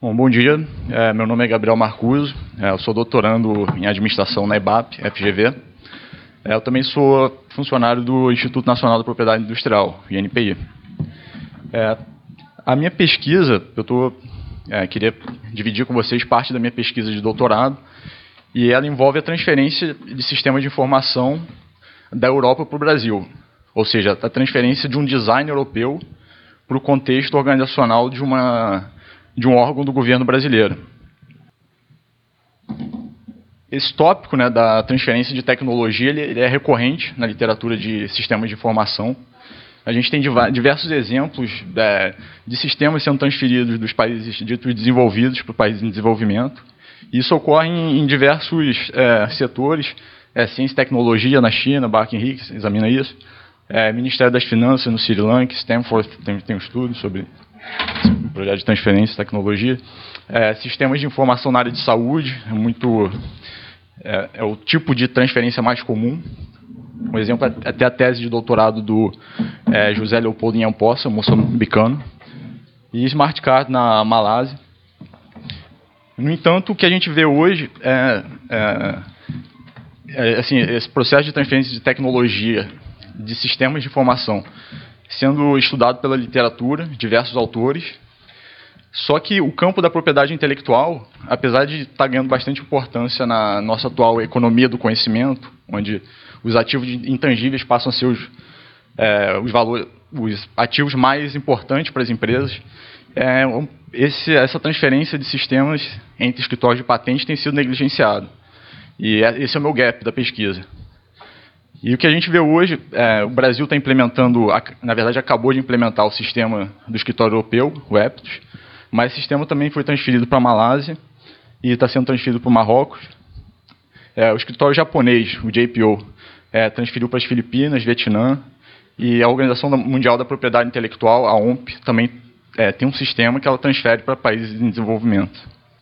Bom dia, meu nome é Gabriel Marcuso, eu sou doutorando em administração na EBAP, FGV. Eu também sou funcionário do Instituto Nacional da Propriedade Industrial, INPI. A minha pesquisa, queria dividir com vocês parte da minha pesquisa de doutorado, e ela envolve a transferência de sistemas de informação da Europa para o Brasil, ou seja, a transferência de um design europeu para o contexto organizacional de um órgão do governo brasileiro. Esse tópico, da transferência de tecnologia ele é recorrente na literatura de sistemas de informação. A gente tem diversos exemplos de sistemas sendo transferidos dos países ditos desenvolvidos para os países em desenvolvimento. Isso ocorre em diversos setores, ciência e tecnologia na China, Barkin Hicks examina isso, Ministério das Finanças no Sri Lanka, Stanford tem um estudo sobre um projeto de transferência de tecnologia. Sistemas de informação na área de saúde, é o tipo de transferência mais comum. Um exemplo é até a tese de doutorado do José Leopoldo Inhampossa, moçambicano, e Smart Card na Malásia. No entanto, o que a gente vê hoje esse processo de transferência de tecnologia de sistemas de informação sendo estudado pela literatura, diversos autores, só que o campo da propriedade intelectual, apesar de estar ganhando bastante importância na nossa atual economia do conhecimento, onde os ativos intangíveis passam a ser os ativos mais importantes para as empresas, essa transferência de sistemas entre escritórios de patentes tem sido negligenciado. E esse é o meu gap da pesquisa. E o que a gente vê hoje, o Brasil está implementando, na verdade acabou de implementar o sistema do escritório europeu, o EPTOS, mas esse sistema também foi transferido para a Malásia e está sendo transferido para o Marrocos. O escritório japonês, o JPO, transferiu para as Filipinas, Vietnã, e a Organização Mundial da Propriedade Intelectual, a OMP, também tem um sistema que ela transfere para países em desenvolvimento.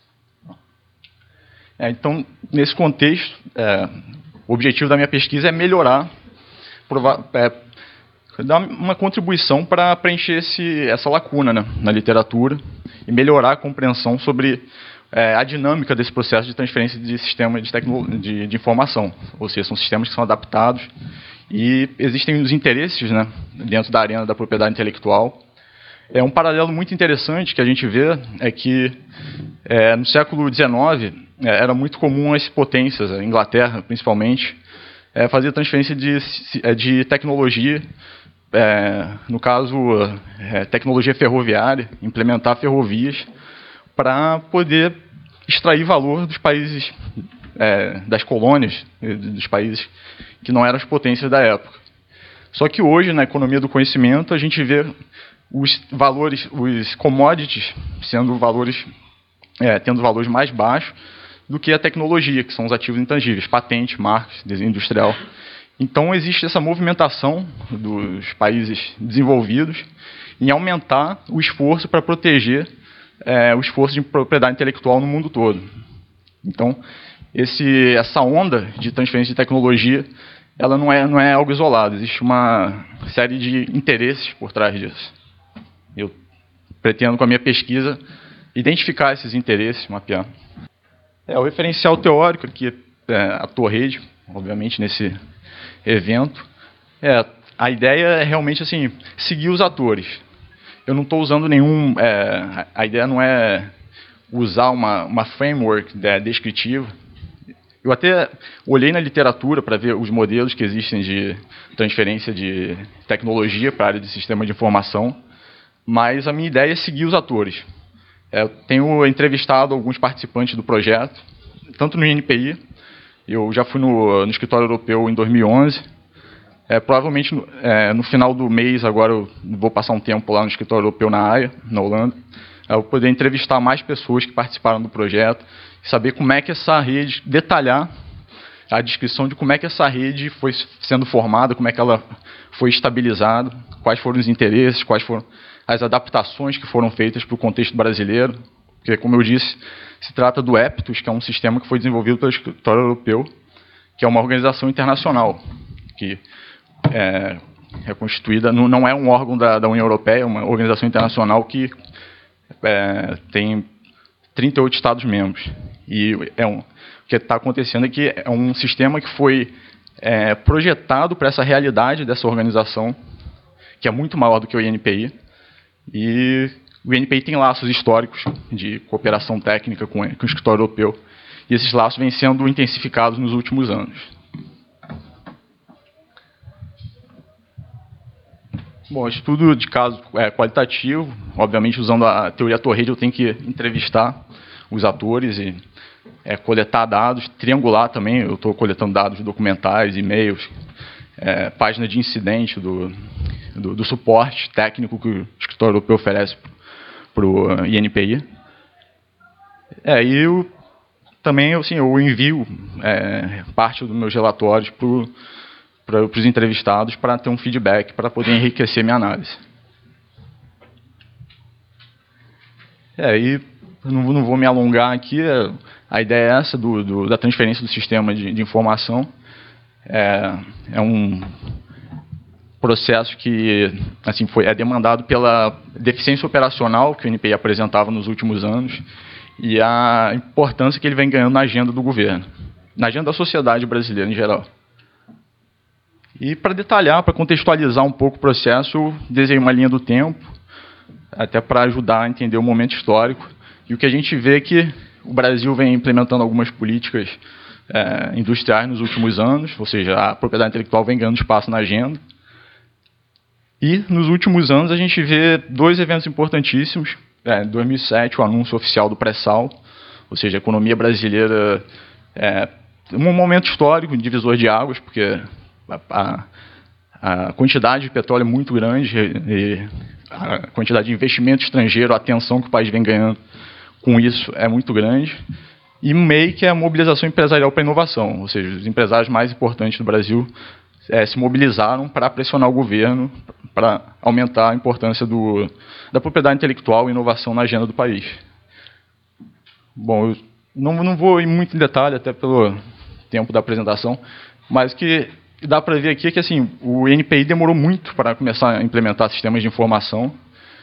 Então, nesse contexto, o objetivo da minha pesquisa é melhorar, dar uma contribuição para preencher essa lacuna na literatura e melhorar a compreensão sobre a dinâmica desse processo de transferência de sistemas de informação. Ou seja, são sistemas que são adaptados e existem os interesses dentro da arena da propriedade intelectual. Um paralelo muito interessante que a gente vê é que no século XIX era muito comum as potências, a Inglaterra principalmente, fazer transferência de tecnologia, no caso tecnologia ferroviária, implementar ferrovias para poder extrair valor dos países, das colônias, dos países que não eram as potências da época. Só que hoje, na economia do conhecimento, a gente vê os valores, os commodities, tendo valores mais baixos do que a tecnologia, que são os ativos intangíveis, patente, marcas, desenho industrial. Então, existe essa movimentação dos países desenvolvidos em aumentar o esforço para proteger o esforço de propriedade intelectual no mundo todo. Então, essa onda de transferência de tecnologia, ela não é algo isolado, existe uma série de interesses por trás disso. Eu pretendo, com a minha pesquisa, identificar esses interesses, mapear. O referencial teórico aqui a Torrede, obviamente, nesse evento. A ideia é realmente seguir os atores. Eu não estou usando nenhum... a ideia não é usar uma framework descritiva. Eu até olhei na literatura para ver os modelos que existem de transferência de tecnologia para a área de sistema de informação, mas a minha ideia é seguir os atores. Eu tenho entrevistado alguns participantes do projeto, tanto no INPI, eu já fui no escritório europeu em 2011, provavelmente no final do mês, agora eu vou passar um tempo lá no escritório europeu na Haia, na Holanda, eu vou poder entrevistar mais pessoas que participaram do projeto, saber como é que essa rede, detalhar a descrição de como é que essa rede foi sendo formada, como é que ela foi estabilizada, quais foram os interesses, quais foram as adaptações que foram feitas para o contexto brasileiro, porque, como eu disse, se trata do EPTOS, que é um sistema que foi desenvolvido pelo Escritório Europeu, que é uma organização internacional, que é constituída, não é um órgão da União Europeia, é uma organização internacional que tem 38 Estados-membros. E o que está acontecendo é que é um sistema que foi projetado para essa realidade dessa organização, que é muito maior do que o INPI, e o INPI tem laços históricos de cooperação técnica com o escritório europeu, e esses laços vêm sendo intensificados nos últimos anos. Bom, estudo de caso qualitativo, obviamente usando a teoria Torrede, eu tenho que entrevistar os atores e coletar dados, triangular também, eu estou coletando dados documentais, e-mails, página de incidente do suporte técnico que o escritório europeu oferece para o INPI. E eu também assim, eu envio parte dos meus relatórios para os entrevistados para ter um feedback, para poder enriquecer minha análise. E não vou me alongar aqui, a ideia é essa da transferência do sistema de informação. É um processo que assim, é demandado pela deficiência operacional que o INPI apresentava nos últimos anos e a importância que ele vem ganhando na agenda do governo, na agenda da sociedade brasileira em geral. E para detalhar, para contextualizar um pouco o processo, eu desenhei uma linha do tempo, até para ajudar a entender o momento histórico. E o que a gente vê é que o Brasil vem implementando algumas políticas industriais nos últimos anos, ou seja, a propriedade intelectual vem ganhando espaço na agenda. E nos últimos anos a gente vê dois eventos importantíssimos. Em 2007, o anúncio oficial do pré-sal, ou seja, a economia brasileira um momento histórico, um divisor de águas, porque a quantidade de petróleo é muito grande e a quantidade de investimento estrangeiro, a atenção que o país vem ganhando com isso é muito grande. E meio que é a mobilização empresarial para a inovação, ou seja, os empresários mais importantes do Brasil se mobilizaram para pressionar o governo para aumentar a importância da propriedade intelectual e inovação na agenda do país. Bom, eu não vou ir muito em detalhe, até pelo tempo da apresentação, mas que dá para ver aqui é que assim, o INPI demorou muito para começar a implementar sistemas de informação,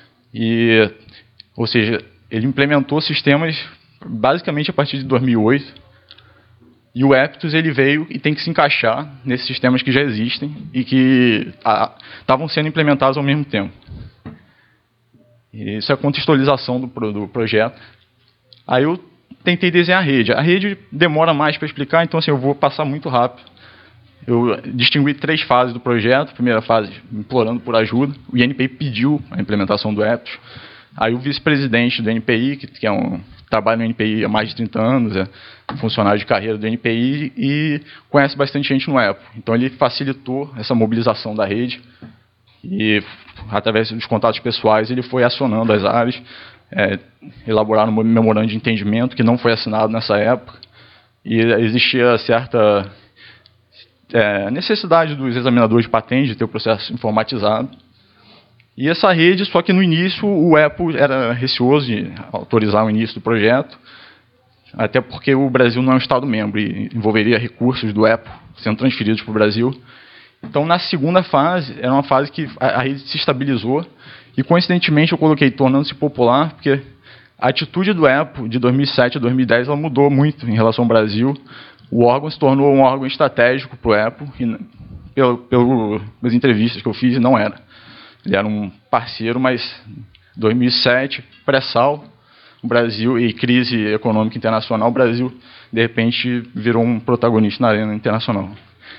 ou seja, ele implementou sistemas basicamente a partir de 2008, e o Eptos ele veio e tem que se encaixar nesses sistemas que já existem e que estavam sendo implementados ao mesmo tempo. Isso é a contextualização do projeto. Aí eu tentei desenhar a rede. A rede demora mais para explicar, então assim, eu vou passar muito rápido. Eu distingui 3 fases do projeto. A primeira fase, implorando por ajuda. O INPI pediu a implementação do Eptos. Aí o vice-presidente do INPI, que trabalha no INPI há mais de 30 anos, é funcionário de carreira do INPI e conhece bastante gente no EPO. Então ele facilitou essa mobilização da rede e, através dos contatos pessoais, ele foi acionando as áreas, elaboraram um memorando de entendimento que não foi assinado nessa época e existia certa necessidade dos examinadores de patente de ter o processo informatizado. E essa rede, só que no início o EPO era receoso de autorizar o início do projeto, até porque o Brasil não é um Estado-membro e envolveria recursos do EPO sendo transferidos para o Brasil. Então, na segunda fase, era uma fase que a rede se estabilizou e, coincidentemente, eu coloquei tornando-se popular, porque a atitude do EPO de 2007 a 2010 ela mudou muito em relação ao Brasil. O órgão se tornou um órgão estratégico para o EPO e, pelas entrevistas que eu fiz, não era. Ele era um parceiro, mas 2007, pré-sal, o Brasil e crise econômica internacional, o Brasil, de repente, virou um protagonista na arena internacional.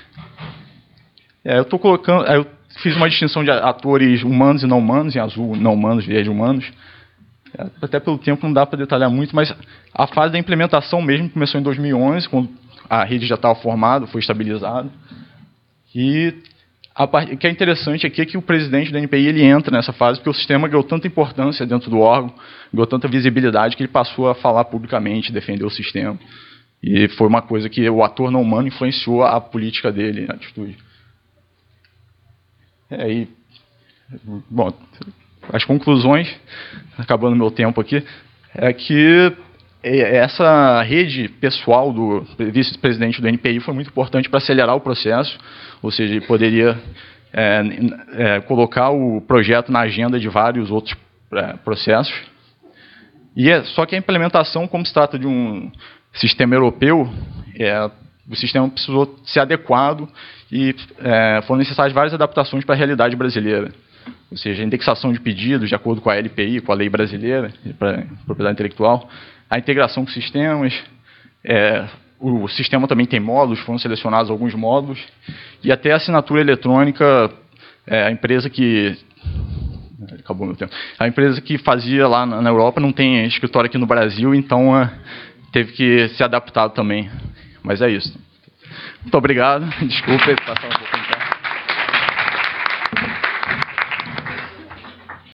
Eu fiz uma distinção de atores humanos e não humanos, em azul não humanos, verde humanos. Até pelo tempo não dá para detalhar muito, mas a fase da implementação mesmo começou em 2011, quando a rede já estava formada, foi estabilizada. E o que é interessante aqui é que o presidente do INPI ele entra nessa fase, porque o sistema ganhou tanta importância dentro do órgão, ganhou tanta visibilidade, que ele passou a falar publicamente, defender o sistema. E foi uma coisa que o ator não humano influenciou a política dele, a atitude. Bom, as conclusões, acabando meu tempo aqui, é que essa rede pessoal do vice-presidente do INPI foi muito importante para acelerar o processo, ou seja, ele poderia colocar o projeto na agenda de vários outros processos. Só que a implementação, como se trata de um sistema europeu, o sistema precisou ser adequado e foram necessárias várias adaptações para a realidade brasileira. Ou seja, a indexação de pedidos de acordo com a LPI, com a lei brasileira para propriedade intelectual, a integração com sistemas, o sistema também tem módulos, foram selecionados alguns módulos, e até a assinatura eletrônica, a empresa que... Acabou meu tempo. A empresa que fazia lá na Europa não tem escritório aqui no Brasil, então teve que se adaptar também. Mas é isso. Muito obrigado. Desculpa.